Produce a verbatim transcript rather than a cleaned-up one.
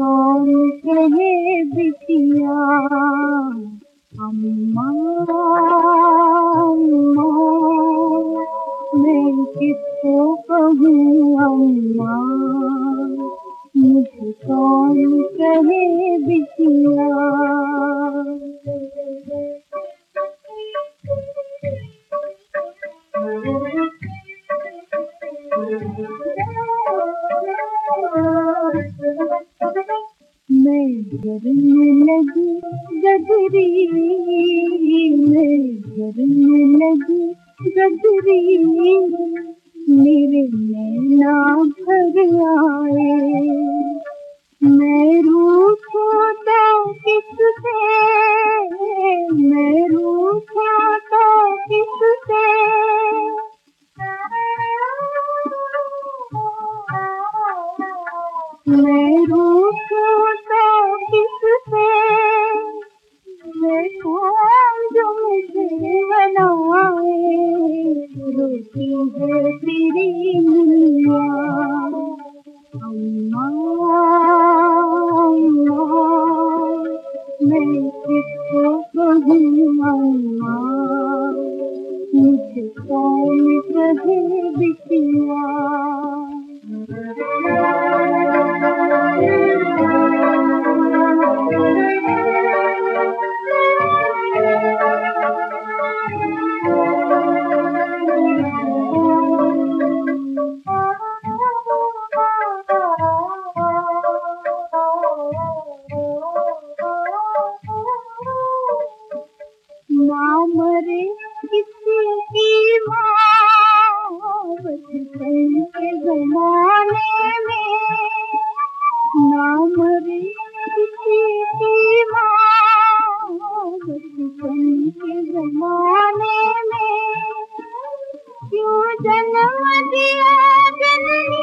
कौन कहे बिटिया अम्मा अम्मा, मैं किसको कहूँ अम्मा, मुझे कौन कहे बिटिया। मैं जरने लगी गदरी, मैं जरने लगी गदरी, मेरे नैना भर आए। मैं रूठूं तो किससे, मैं रूठूं तो किससे, मैं रूठूं तो किससे, मैं कौन जो मुझे मनाए। रोती है तेरी मुन्निया अम्मा अम्मा, मैं किसको कहूँ अम्मा, मुझे कौन कहे बिटिया। ना मरे किसी की माँ बचपन के ज़माने में, ना मरे किसी की माँ बचपन के ज़माने में, क्यों जन्म दिया जननी